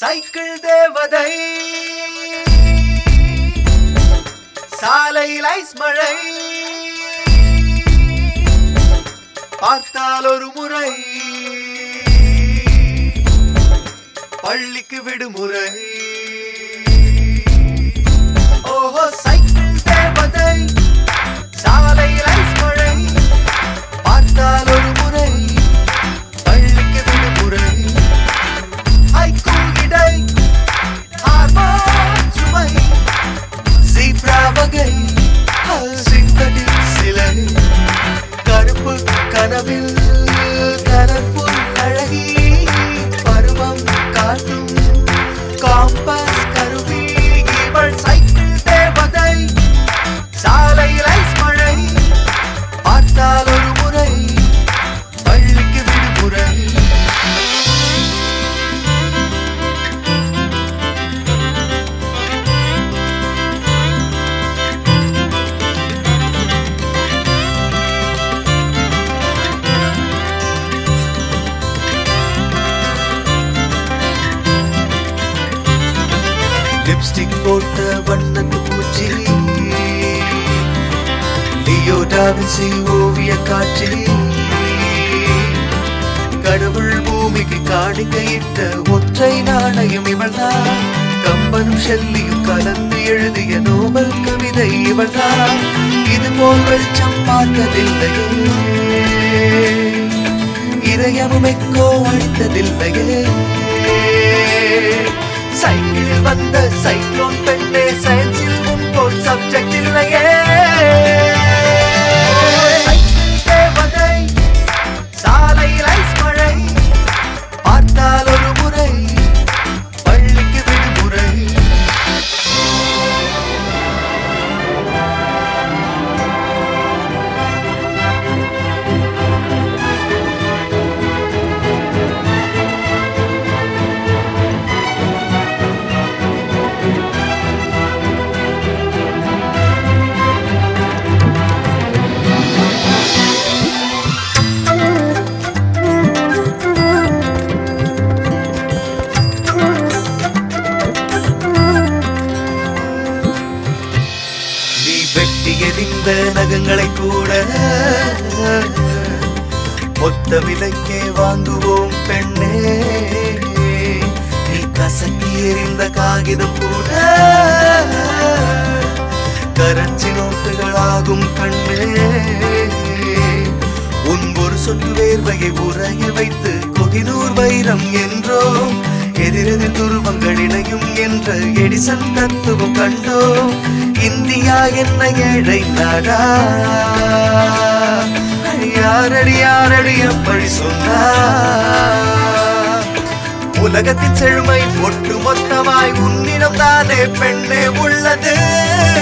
Cycle தேவதை சாலையில் ice மழை பார்த்தால் ஒரு முறை பள்ளிக்கு விடுமுறை. ஓஹோ சைக்கிள் தேவதை சாலையில் ஐஸ் மழை பார்த்தால் ஒரு முறை பள்ளிக்கு விடுமுறை. ஐக்கூல் இடை ஹார்மோன் சுமை ஜீப்ரா வகை சிந்தடிக் சிலை கருப்பு கனவில் கலர்ஃபுல் அழகி பருவம் காட்டும் காம்பஸ் கருவி இவள் சைக்கிள் தேவதை சாலையில் ஐஸ் மழை பார்த்தால் ஒரு முறை பள்ளிக்கு விடுமுறை. லிப்ஸ்டிக் போட்ட வண்ணத்து பூச்சி லியோ டாவின்சி ஓவிய காட்சி கடவுள் பூமிக்கு காணிக்கையிட்ட ஒற்றை நாணயம் இவள்தான். கம்பனும் ஷெல்லியும் கலந்து எழுதிய நோபல் கவிதை இவள்தான். இதுபோல் வெளிச்சம் பார்த்ததில்லையே இதயமும் எக்கோ அடித்ததில்லையே. சைக்கிளில் வந்த சைக்ளோன் பெண்ணே சயின்ஸில் முன்போல் சப்ஜெக்ட் இல்லையே. சைக்கிள் தேவதை சாலையில் ஐஸ் மழை பார்த்தால் ஒரு முறை பள்ளிக்கு விடுமுறை. வெட்டி எறிந்த நகங்களை கூட மொத்த விலைக்கே வாங்குவோம் பெண்ணே. நீ கசக்கி எறிந்த காகிதம் கூட கரன்சி நோட்டுகளாகும் கண்ணே. உன் ஒரு சொட்டு வேர்வையை உரைய வைத்து கொகினூர் வைரம் என்றோம். எதிரெதிர் துருவங்கள் இணையும் என்ற எடிசன் தத்துவம் கண்டோம். இந்தியா என்ன ஏழை நாடா யாரடி யாரடி அப்படி சொன்னா. உலகத்தின் செழுமை ஒட்டு மொத்தமாய் உன்னிடம் தானே பெண்ணே உள்ளது.